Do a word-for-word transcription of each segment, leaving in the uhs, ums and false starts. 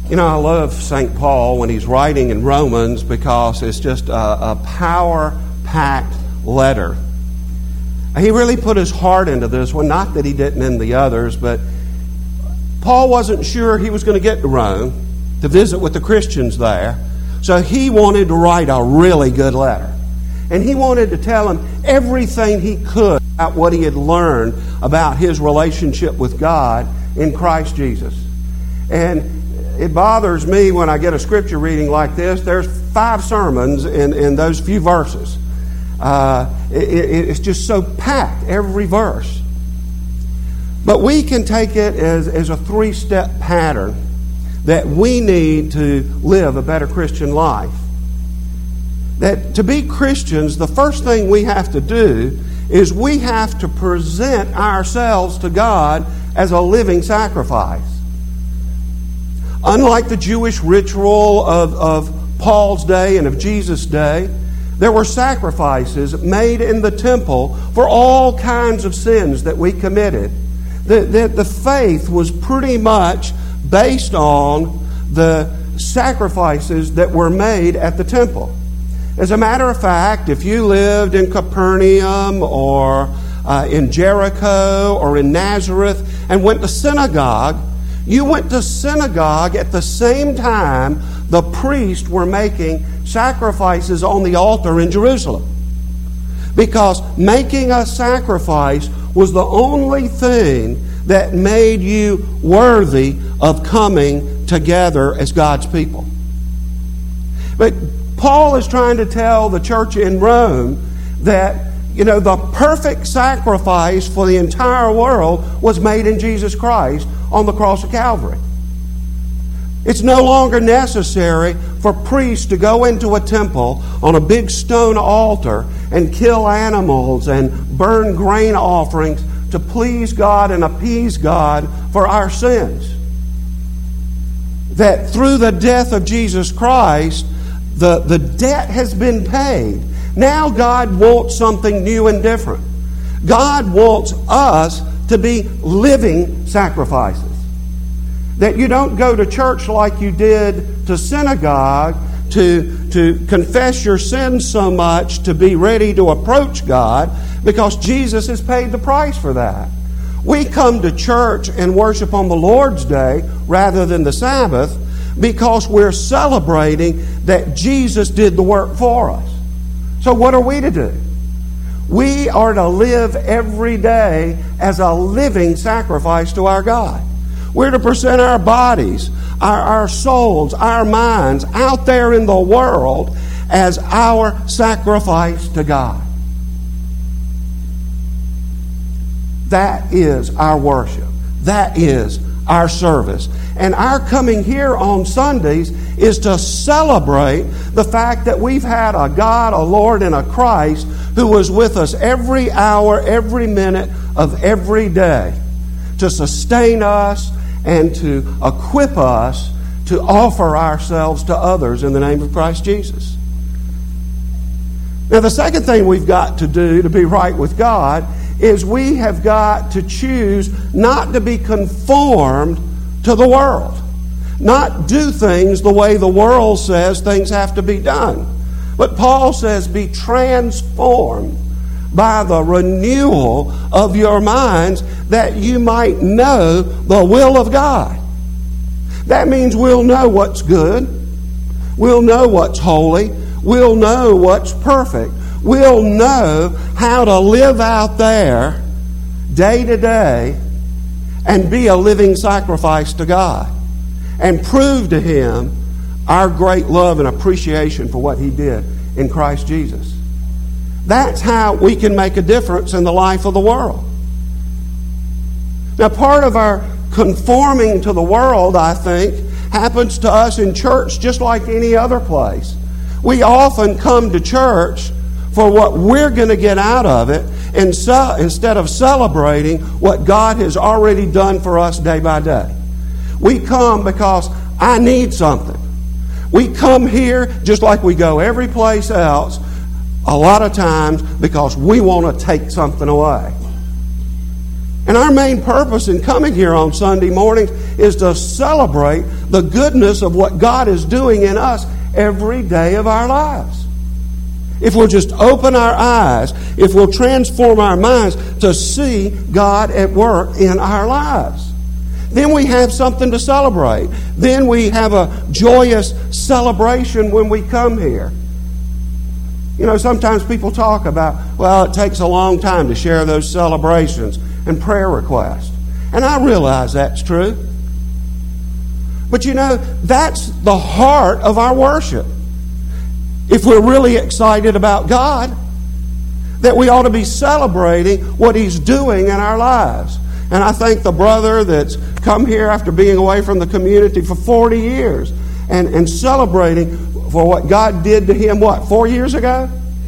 You know, I love Saint Paul when he's writing in Romans because it's just a, a power-packed letter. He really put his heart into this one, not that he didn't in the others, but Paul wasn't sure he was going to get to Rome to visit with the Christians there, so he wanted to write a really good letter. And he wanted to tell them everything he could about what he had learned about his relationship with God in Christ Jesus. And it bothers me when I get a scripture reading like this. There's five sermons in, in those few verses. Uh, it, it, it's just so packed, every verse. But we can take it as, as a three-step pattern that we need to live a better Christian life. That to be Christians, the first thing we have to do is we have to present ourselves to God as a living sacrifice. Unlike the Jewish ritual of, of Paul's day and of Jesus' day, there were sacrifices made in the temple for all kinds of sins that we committed. The, the, the faith was pretty much based on the sacrifices that were made at the temple. As a matter of fact, if you lived in Capernaum or uh, in Jericho or in Nazareth and went to synagogue, you went to synagogue at the same time the priests were making sacrifices on the altar in Jerusalem. Because making a sacrifice was the only thing that made you worthy of coming together as God's people. But Paul is trying to tell the church in Rome that, you know, the perfect sacrifice for the entire world was made in Jesus Christ on the cross of Calvary. It's no longer necessary for priests to go into a temple on a big stone altar and kill animals and burn grain offerings to please God and appease God for our sins. That through the death of Jesus Christ, the, the debt has been paid. Now God wants something new and different. God wants us to be living sacrifices. That you don't go to church like you did to synagogue to, to confess your sins so much to be ready to approach God, because Jesus has paid the price for that. We come to church and worship on the Lord's Day rather than the Sabbath because we're celebrating that Jesus did the work for us. So what are we to do? We are to live every day as a living sacrifice to our God. We're to present our bodies, our, our souls, our minds out there in the world as our sacrifice to God. That is our worship. That is our service. And our coming here on Sundays is to celebrate the fact that we've had a God, a Lord, and a Christ who was with us every hour, every minute of every day to sustain us and to equip us to offer ourselves to others in the name of Christ Jesus. Now, the second thing we've got to do to be right with God is we have got to choose not to be conformed to the world. Not do things the way the world says things have to be done. But Paul says, be transformed by the renewal of your minds, that you might know the will of God. That means we'll know what's good. We'll know what's holy. We'll know what's perfect. We'll know how to live out there day to day and be a living sacrifice to God and prove to Him our great love and appreciation for what He did in Christ Jesus. That's how we can make a difference in the life of the world. Now, part of our conforming to the world, I think, happens to us in church just like any other place. We often come to church for what we're going to get out of it, and so, instead of celebrating what God has already done for us day by day. We come because I need something. We come here just like we go every place else, a lot of times because we want to take something away. And our main purpose in coming here on Sunday mornings is to celebrate the goodness of what God is doing in us every day of our lives. If we'll just open our eyes, if we'll transform our minds to see God at work in our lives, then we have something to celebrate. Then we have a joyous celebration when we come here. You know, sometimes people talk about, well, it takes a long time to share those celebrations and prayer requests. And I realize that's true. But you know, that's the heart of our worship. If we're really excited about God, that we ought to be celebrating what He's doing in our lives. And I thank the brother that's come here after being away from the community for forty years and, and celebrating for what God did to him, what, four years ago?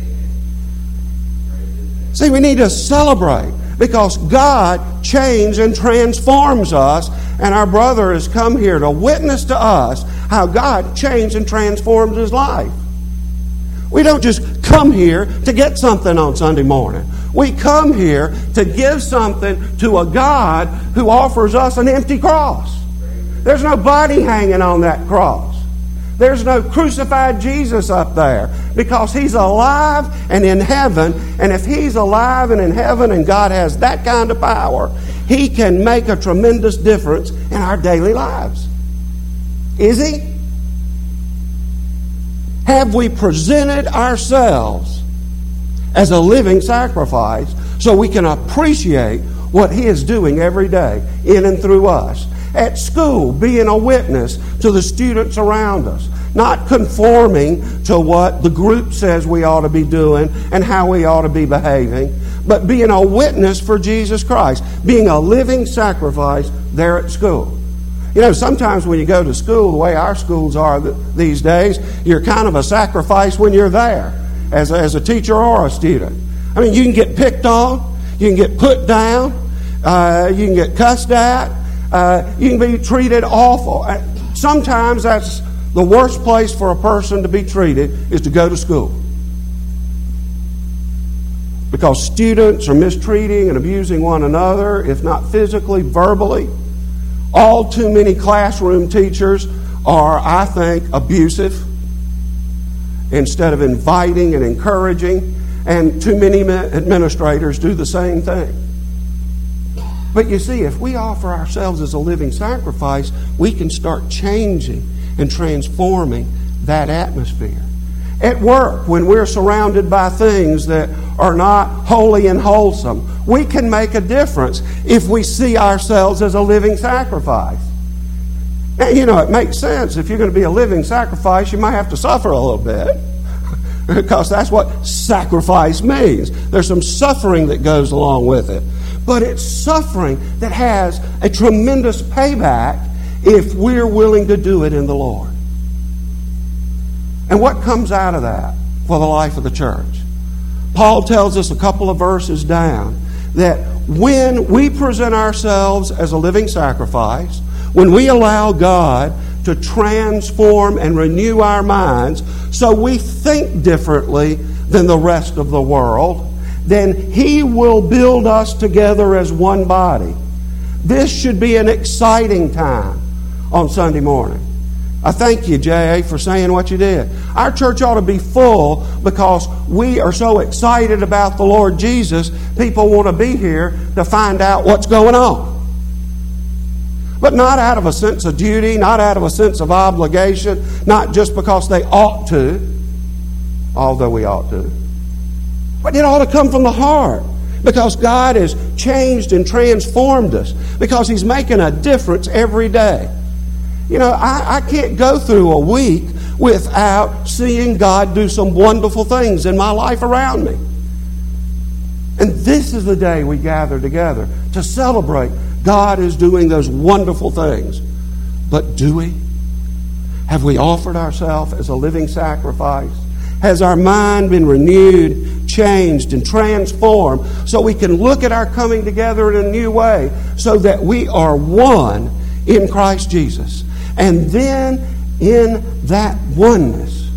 See, we need to celebrate because God changes and transforms us, and our brother has come here to witness to us how God changed and transformed his life. We don't just come here to get something on Sunday morning. We come here to give something to a God who offers us an empty cross. There's no body hanging on that cross. There's no crucified Jesus up there because He's alive and in heaven. And if He's alive and in heaven and God has that kind of power, He can make a tremendous difference in our daily lives. Is He? Have we presented ourselves as a living sacrifice so we can appreciate what He is doing every day in and through us? At school, being a witness to the students around us, not conforming to what the group says we ought to be doing and how we ought to be behaving, but being a witness for Jesus Christ, being a living sacrifice there at school. You know, sometimes when you go to school, the way our schools are these days, you're kind of a sacrifice when you're there as a, as a teacher or a student. I mean, you can get picked on, you can get put down, uh, you can get cussed at, uh, you can be treated awful. Sometimes that's the worst place for a person to be treated is to go to school. Because students are mistreating and abusing one another, if not physically, verbally. All too many classroom teachers are, I think, abusive instead of inviting and encouraging, and too many administrators do the same thing. But you see, if we offer ourselves as a living sacrifice, we can start changing and transforming that atmosphere. At work, when we're surrounded by things that are not holy and wholesome, we can make a difference if we see ourselves as a living sacrifice. Now, you know, it makes sense. If you're going to be a living sacrifice, you might have to suffer a little bit. Because that's what sacrifice means. There's some suffering that goes along with it. But it's suffering that has a tremendous payback if we're willing to do it in the Lord. And what comes out of that for the life of the church? Paul tells us a couple of verses down that when we present ourselves as a living sacrifice, when we allow God to transform and renew our minds so we think differently than the rest of the world, then He will build us together as one body. This should be an exciting time on Sunday morning. I thank you, J A, for saying what you did. Our church ought to be full because we are so excited about the Lord Jesus, people want to be here to find out what's going on. But not out of a sense of duty, not out of a sense of obligation, not just because they ought to, although we ought to. But it ought to come from the heart because God has changed and transformed us, because He's making a difference every day. You know, I, I can't go through a week without seeing God do some wonderful things in my life around me. And this is the day we gather together to celebrate God is doing those wonderful things. But do we? Have we offered ourselves as a living sacrifice? Has our mind been renewed, changed, and transformed so we can look at our coming together in a new way so that we are one in Christ Jesus? And then in that oneness,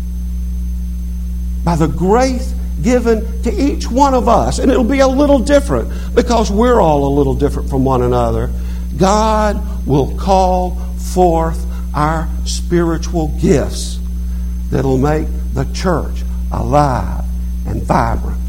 by the grace given to each one of us, and it'll be a little different because we're all a little different from one another, God will call forth our spiritual gifts that'll make the church alive and vibrant.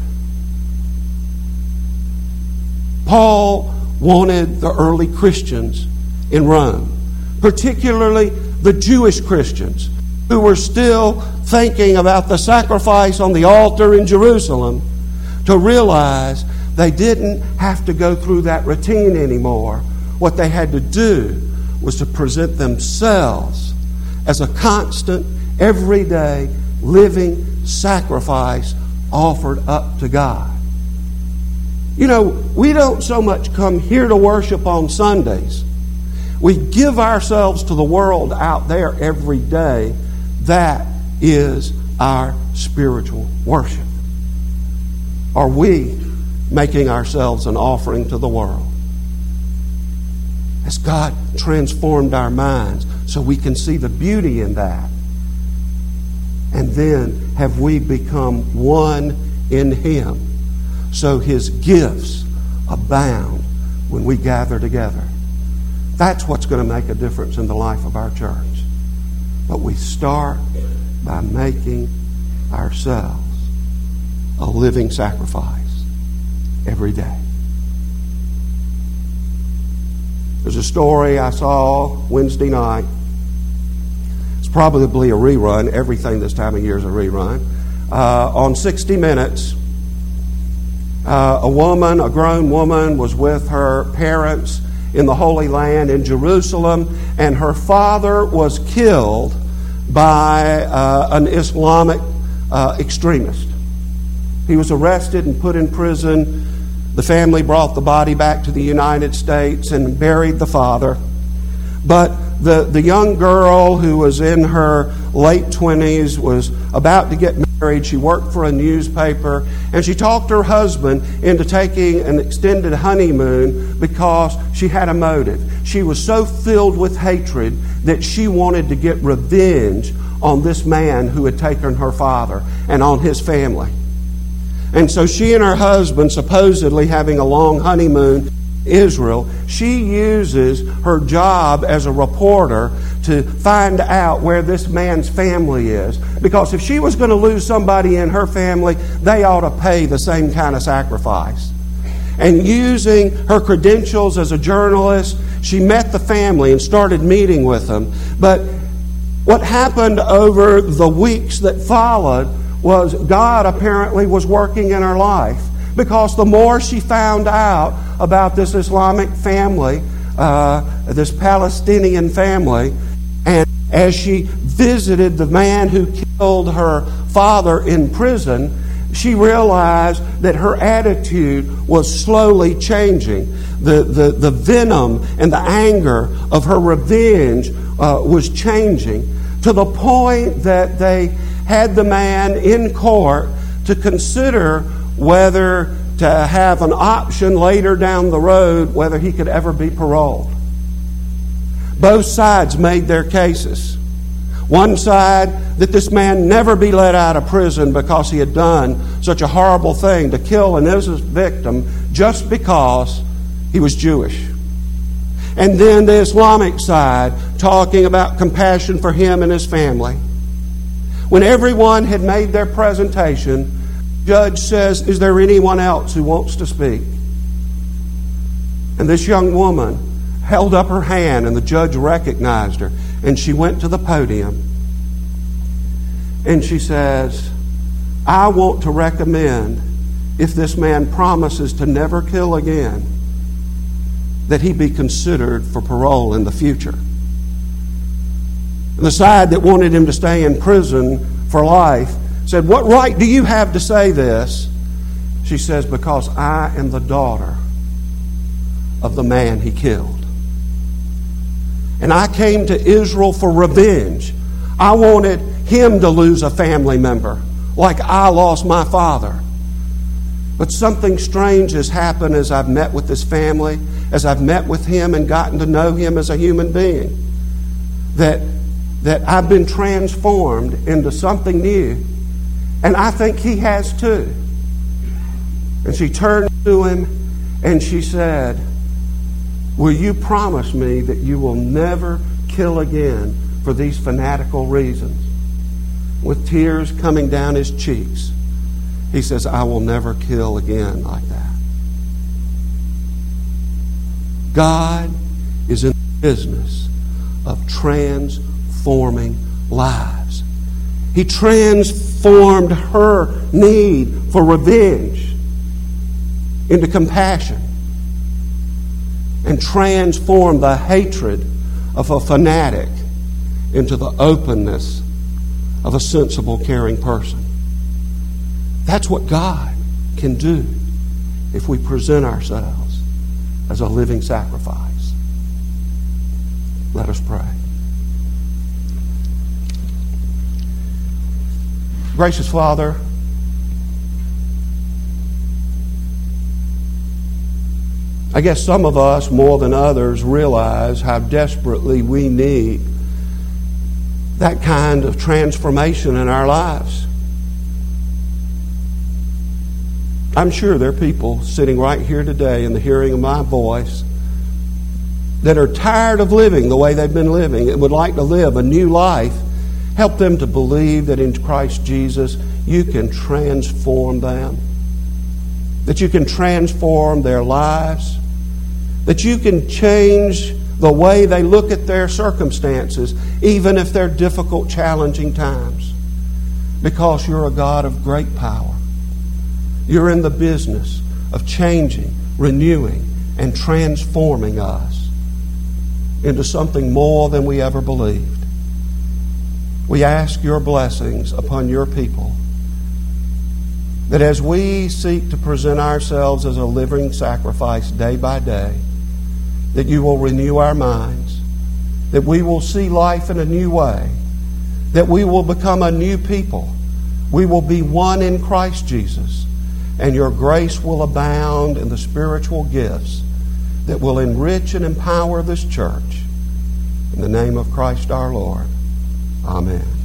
Paul wanted the early Christians in Rome, particularly the Jewish Christians who were still thinking about the sacrifice on the altar in Jerusalem, to realize they didn't have to go through that routine anymore. What they had to do was to present themselves as a constant, everyday, living sacrifice offered up to God. You know, we don't so much come here to worship on Sundays. We give ourselves to the world out there every day. That is our spiritual worship. Are we making ourselves an offering to the world? Has God transformed our minds so we can see the beauty in that? And then have we become one in Him so His gifts abound when we gather together? That's what's going to make a difference in the life of our church. But we start by making ourselves a living sacrifice every day. There's a story I saw Wednesday night. It's probably a rerun. Everything this time of year is a rerun. Uh, on sixty minutes, uh, a woman, a grown woman, was with her parents in the Holy Land in Jerusalem, and her father was killed by uh, an Islamic uh, extremist. He was arrested and put in prison. The family brought the body back to the United States and buried the father. But the, the young girl who was in her late twenties was about to get married. She worked for a newspaper, and she talked her husband into taking an extended honeymoon because she had a motive. She was so filled with hatred that she wanted to get revenge on this man who had taken her father and on his family. And so she and her husband, supposedly having a long honeymoon in Israel, she uses her job as a reporter to find out where this man's family is. Because if she was going to lose somebody in her family, they ought to pay the same kind of sacrifice. And using her credentials as a journalist, she met the family and started meeting with them. But what happened over the weeks that followed was God apparently was working in her life, because the more she found out about this Islamic family, uh, this Palestinian family, and as she visited the man who killed her father in prison, she realized that her attitude was slowly changing. The, the, the venom and the anger of her revenge uh, was changing, to the point that they had the man in court to consider whether to have an option later down the road whether he could ever be paroled. Both sides made their cases. One side, that this man never be let out of prison because he had done such a horrible thing to kill an innocent victim just because he was Jewish. And then the Islamic side talking about compassion for him and his family. When everyone had made their presentation, the judge says, "Is there anyone else who wants to speak?" And this young woman held up her hand, and the judge recognized her, and she went to the podium. And she says, "I want to recommend, if this man promises to never kill again, that he be considered for parole in the future." And the side that wanted him to stay in prison for life said, "What right do you have to say this?" She says, "Because I am the daughter of the man he killed. And I came to Israel for revenge. I wanted him to lose a family member like I lost my father. But something strange has happened as I've met with this family, as I've met with him and gotten to know him as a human being, that, that I've been transformed into something new. And I think he has too." And she turned to him and she said, "Will you promise me that you will never kill again for these fanatical reasons. With tears coming down his cheeks, he says, I will never kill again like that. God is in the business of transforming lives. He transformed her need for revenge into compassion and transformed the hatred of a fanatic into the openness of a sensible, caring person. That's what God can do if we present ourselves as a living sacrifice. Let us pray. Gracious Father, I guess some of us more than others realize how desperately we need that kind of transformation in our lives. I'm sure there are people sitting right here today in the hearing of my voice that are tired of living the way they've been living and would like to live a new life. Help them to believe that in Christ Jesus you can transform them, that you can transform their lives, that you can change the way they look at their circumstances, even if they're difficult, challenging times, because you're a God of great power. You're in the business of changing, renewing, and transforming us into something more than we ever believed. We ask your blessings upon your people, that as we seek to present ourselves as a living sacrifice day by day, that you will renew our minds, that we will see life in a new way, that we will become a new people. We will be one in Christ Jesus, and your grace will abound in the spiritual gifts that will enrich and empower this church. In the name of Christ our Lord. Amen.